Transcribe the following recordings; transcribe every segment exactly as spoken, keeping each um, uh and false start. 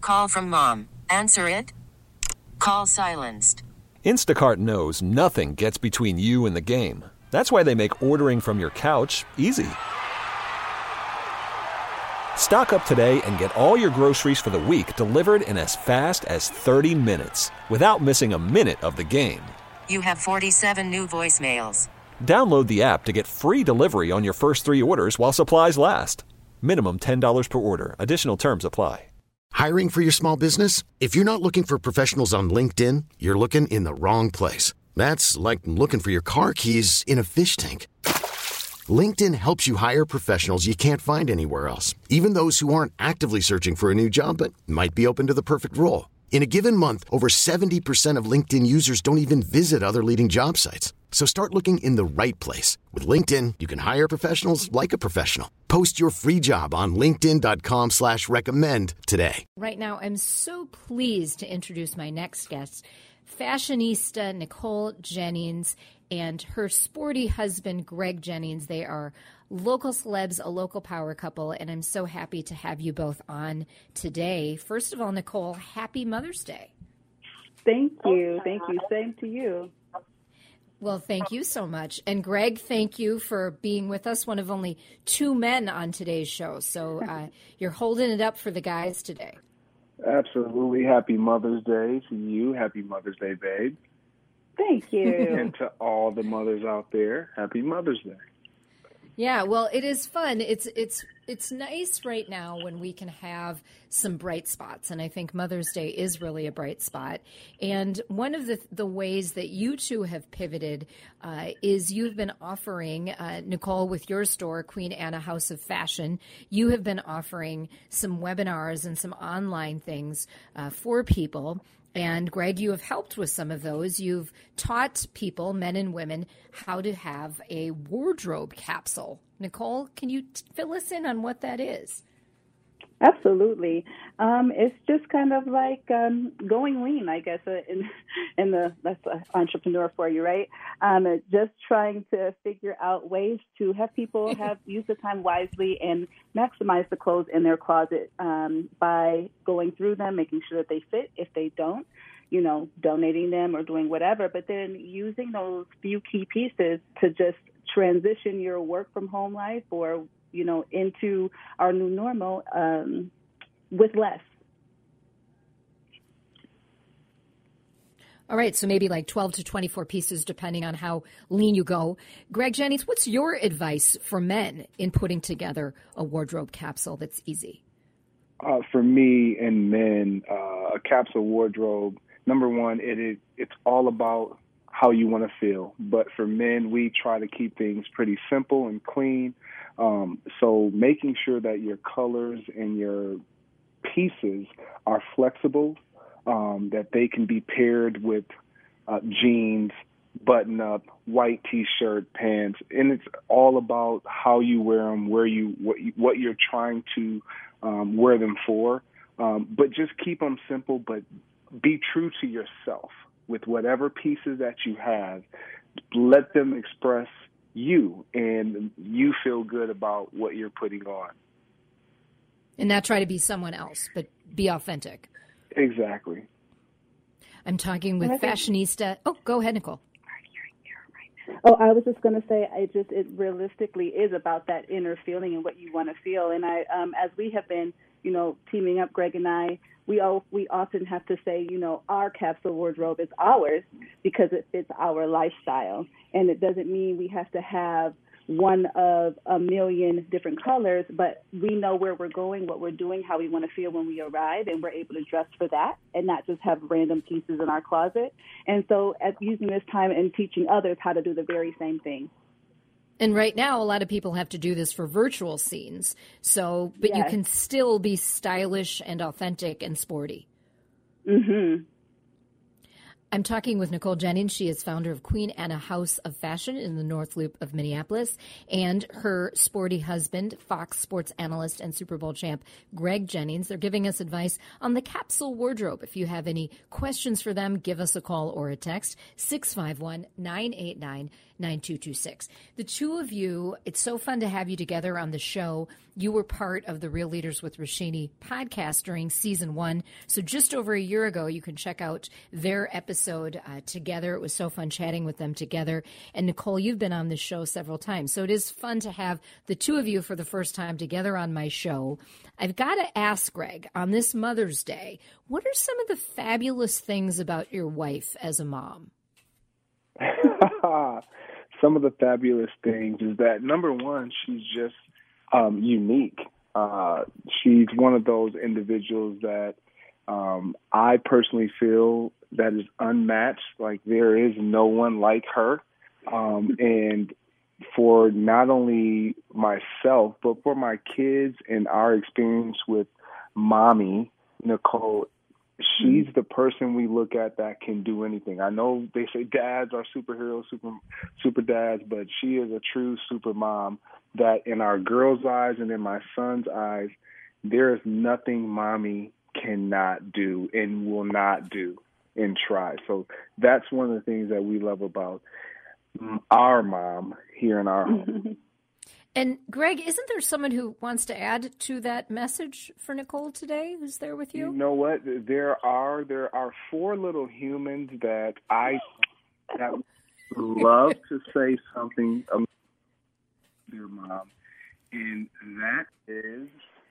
Call from mom. Answer it. Call silenced. Instacart knows nothing gets between you and the game. That's why they make ordering from your couch easy. Stock up today and get all your groceries for the week delivered in as fast as thirty minutes without missing a minute of the game. You have forty-seven new voicemails. Download the app to get free delivery on your first three orders while supplies last. Minimum ten dollars per order. Additional terms apply. Hiring for your small business? If you're not looking for professionals on LinkedIn, you're looking in the wrong place. That's like looking for your car keys in a fish tank. LinkedIn helps you hire professionals you can't find anywhere else, even those who aren't actively searching for a new job but might be open to the perfect role. In a given month, over seventy percent of LinkedIn users don't even visit other leading job sites. So start looking in the right place. With LinkedIn, you can hire professionals like a professional. Post your free job on linkedin.com slash recommend today. Right now, I'm so pleased to introduce my next guest, fashionista Nicole Jennings and her sporty husband, Greg Jennings. They are local celebs, a local power couple, and I'm so happy to have you both on today. First of all, Nicole, happy Mother's Day. Thank you. Thank you. Same to you. Well, thank you so much. And Greg, thank you for being with us, one of only two men on today's show. So uh, you're holding it up for the guys today. Absolutely. Happy Mother's Day to you. Happy Mother's Day, babe. Thank you. And to all the mothers out there, happy Mother's Day. Yeah, well, it is fun. It's it's it's nice right now when we can have some bright spots, and I think Mother's Day is really a bright spot. And one of the the ways that you two have pivoted uh, is you've been offering, uh, Nicole, with your store, Queen Anna House of Fashion, you have been offering some webinars and some online things uh, for people. And Greg, you have helped with some of those. You've taught people, men and women, how to have a wardrobe capsule. Nicole, can you t- fill us in on what that is? Absolutely. Um, it's just kind of like um, going lean, I guess, uh, in, in the that's an entrepreneur for you, right? Um, just trying to figure out ways to have people have use the time wisely and maximize the clothes in their closet um, by going through them, making sure that they fit. If they don't, you know, donating them or doing whatever, but then using those few key pieces to just transition your work from home life or you know, into our new normal um, with less. All right, so maybe like twelve to twenty-four pieces, depending on how lean you go. Greg Jennings, what's your advice for men in putting together a wardrobe capsule that's easy? Uh, for me and men, uh, a capsule wardrobe, number one, it, it it's all about how you want to feel. But for men, we try to keep things pretty simple and clean. Um, so making sure that your colors and your pieces are flexible, um, that they can be paired with uh, jeans, button-up, white T-shirt, pants, and it's all about how you wear them, where you what, you, what you're trying to um, wear them for. Um, but just keep them simple, but be true to yourself with whatever pieces that you have. Let them express you, and you feel good about what you're putting on. And not try to be someone else, but be authentic. Exactly. I'm talking with fashionista. Oh, go ahead, Nicole. Oh, I was just going to say, I just it realistically is about that inner feeling and what you want to feel. And I, um, as we have been, you know, teaming up, Greg and I, we all we often have to say, you know, our capsule wardrobe is ours because it fits our lifestyle, and it doesn't mean we have to have one of a million different colors, but we know where we're going, what we're doing, how we want to feel when we arrive, and we're able to dress for that and not just have random pieces in our closet. And so as using this time and teaching others how to do the very same thing. And right now, a lot of people have to do this for virtual scenes. So, but yes. You can still be stylish and authentic and sporty. Mm-hmm. I'm talking with Nicole Jennings. She is founder of Queen Anna House of Fashion in the North Loop of Minneapolis, and her sporty husband, Fox Sports analyst and Super Bowl champ, Greg Jennings. They're giving us advice on the capsule wardrobe. If you have any questions for them, give us a call or a text, six five one, nine eight nine, nine two two six. The two of you, it's so fun to have you together on the show. you were part of the Real Leaders with Roshini podcast during season one. So just over a year ago, you can check out their episode uh, together. It was so fun chatting with them together. And Nicole, you've been on this show several times. So it is fun to have the two of you for the first time together on my show. I've got to ask, Greg, on this Mother's Day, what are some of the fabulous things about your wife as a mom? Some of the fabulous things is that, number one, she's just um, unique. Uh, she's one of those individuals that um, I personally feel that is unmatched. Like, there is no one like her. Um, and for not only myself, but for my kids and our experience with Mommy, Nicole, she's the person we look at that can do anything. I know they say dads are superheroes, super super dads, but she is a true super mom that in our girls' eyes and in my son's eyes, there is nothing Mommy cannot do and will not do and try. So that's one of the things that we love about our mom here in our home. And Greg, isn't there someone who wants to add to that message for Nicole today who's there with you? You know what? There are there are four little humans that I that love to say something about their mom, and that is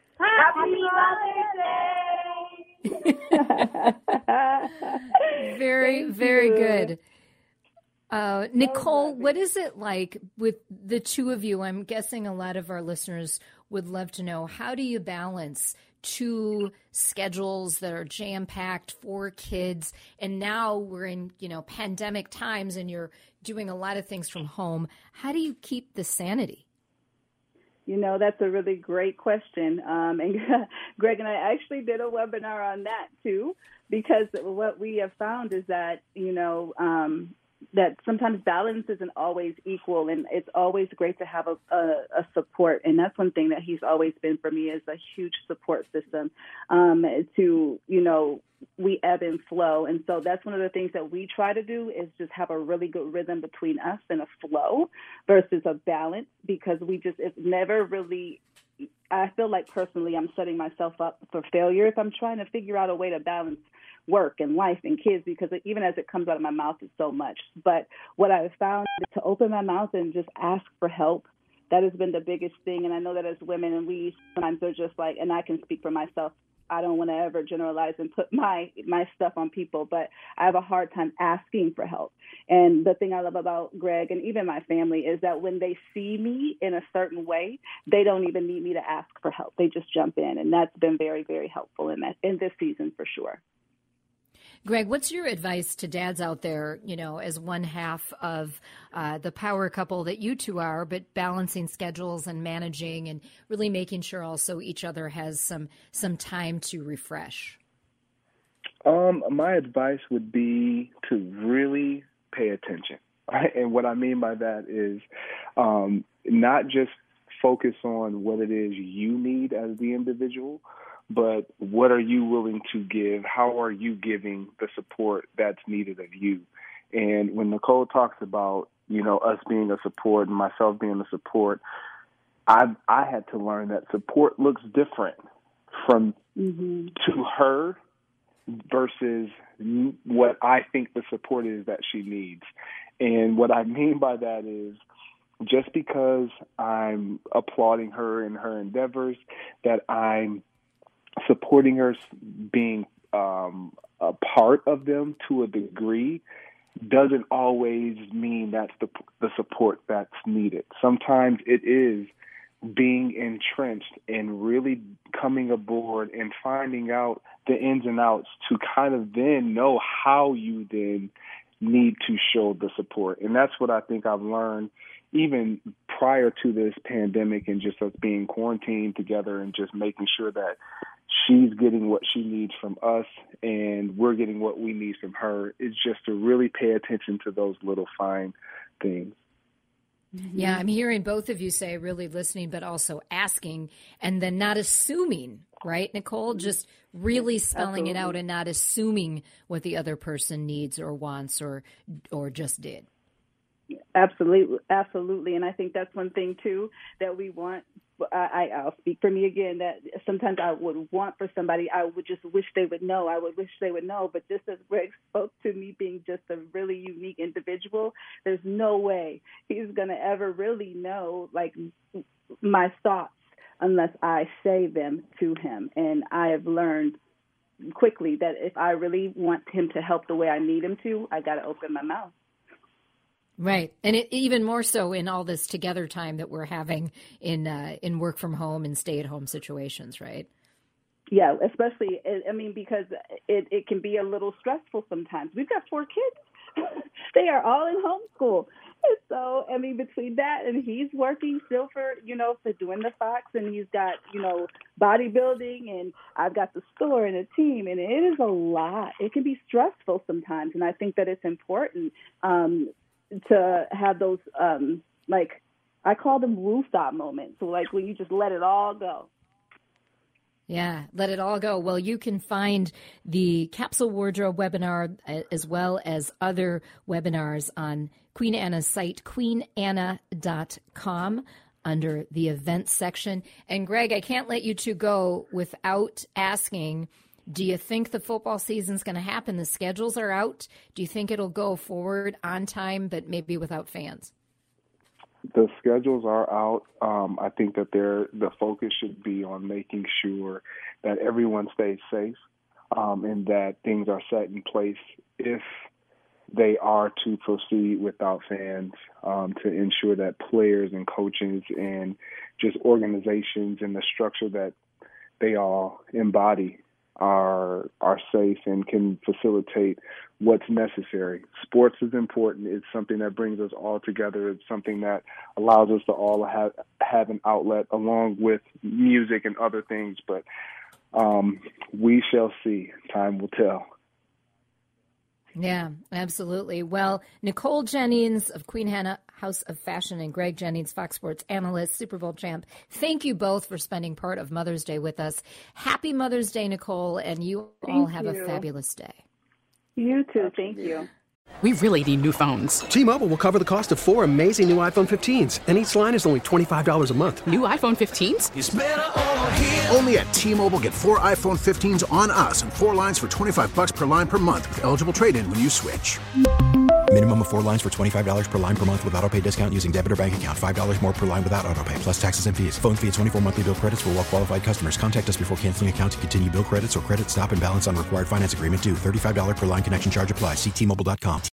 Happy Mother's Day. Very, Thank very you. good. Uh, Nicole, what is it like with the two of you? I'm guessing a lot of our listeners would love to know, how do you balance two schedules that are jam-packed, four kids, and now we're in, you know, pandemic times and you're doing a lot of things from home. How do you keep the sanity? You know, that's a really great question. Um, and Greg and I actually did a webinar on that too, because what we have found is that, you know, um, that sometimes balance isn't always equal, and it's always great to have a, a, a support. And that's one thing that he's always been for me, is a huge support system um, to, you know, we ebb and flow. And so that's one of the things that we try to do, is just have a really good rhythm between us and a flow versus a balance, because we just, it's never really, I feel like personally I'm setting myself up for failure if I'm trying to figure out a way to balance work and life and kids, because even as it comes out of my mouth, it's so much. But what I've found is to open my mouth and just ask for help. That has been the biggest thing. And I know that as women, and we sometimes are just like, and I can speak for myself, I don't want to ever generalize and put my my stuff on people, but I have a hard time asking for help. And the thing I love about Greg and even my family is that when they see me in a certain way, they don't even need me to ask for help. They just jump in. And that's been very, very helpful in that in this season for sure. Greg, what's your advice to dads out there, you know, as one half of uh, the power couple that you two are, but balancing schedules and managing and really making sure also each other has some some time to refresh? Um, my advice would be to really pay attention. Right? And what I mean by that is um, not just focus on what it is you need as the individual, but what are you willing to give? How are you giving the support that's needed of you? And when Nicole talks about, you know, us being a support and myself being a support, I I had to learn that support looks different from mm-hmm. to her versus what I think the support is that she needs. And what I mean by that is, just because I'm applauding her in her endeavors, that I'm supporting her being um, a part of them to a degree, doesn't always mean that's the the support that's needed. Sometimes it is being entrenched and really coming aboard and finding out the ins and outs to kind of then know how you then need to show the support. And that's what I think I've learned even prior to this pandemic, and just us being quarantined together and just making sure that she's getting what she needs from us and we're getting what we need from her, is just to really pay attention to those little fine things. Yeah, I'm hearing both of you say really listening, but also asking, and then not assuming, right, Nicole? Just really spelling Absolutely. It out and not assuming what the other person needs or wants or or just did. Absolutely, absolutely, and I think that's one thing too that we want. I, I'll speak for me again. That sometimes I would want for somebody, I would just wish they would know. I would wish they would know. But just as Greg spoke to me being just a really unique individual, there's no way he's going to ever really know like my thoughts unless I say them to him. And I have learned quickly that if I really want him to help the way I need him to, I got to open my mouth. Right. And it, even more so in all this together time that we're having in uh, in work from home and stay at home situations, right? Yeah, especially, I mean, because it, it can be a little stressful sometimes. We've got four kids. They are all in homeschool. And so, I mean, between that and he's working still for, you know, for doing the Fox, and he's got, you know, bodybuilding, and I've got the store and a team, and it is a lot. It can be stressful sometimes, and I think that it's important um, to have those, um, like, I call them rooftop moments. So, like, when you just let it all go. Yeah, let it all go. Well, you can find the Capsule Wardrobe webinar as well as other webinars on Queen Anna's site, queen anna dot com, under the events section. And Greg, I can't let you two go without asking, do you think the football season's going to happen? The schedules are out. Do you think it'll go forward on time, but maybe without fans? The schedules are out. Um, I think that they're, the focus should be on making sure that everyone stays safe um, and that things are set in place if they are to proceed without fans, um, to ensure that players and coaches and just organizations and the structure that they all embody are are safe and can facilitate what's necessary. Sports is important. It's something that brings us all together. It's something that allows us to all have have an outlet along with music and other things. But um, we shall see. Time will tell. Yeah, absolutely. Well, Nicole Jennings of Queen Hannah House of Fashion and Greg Jennings, Fox Sports analyst, Super Bowl champ, thank you both for spending part of Mother's Day with us. Happy Mother's Day, Nicole, and you thank all have you. a fabulous day. You too. Thank you. We really need new phones. T-Mobile will cover the cost of four amazing new iPhone fifteens, and each line is only twenty-five dollars a month. New iPhone fifteens? It's better over here. Only at T-Mobile, get four iPhone fifteens on us and four lines for twenty-five dollars per line per month with eligible trade-in when you switch. Minimum of four lines for twenty-five dollars per line per month with autopay discount using debit or bank account. five dollars more per line without autopay, plus taxes and fees. Phone fee at twenty-four monthly bill credits for well-qualified customers. Contact us before canceling account to continue bill credits or credit stop and balance on required finance agreement due. thirty-five dollars per line connection charge applies. See T Mobile dot com.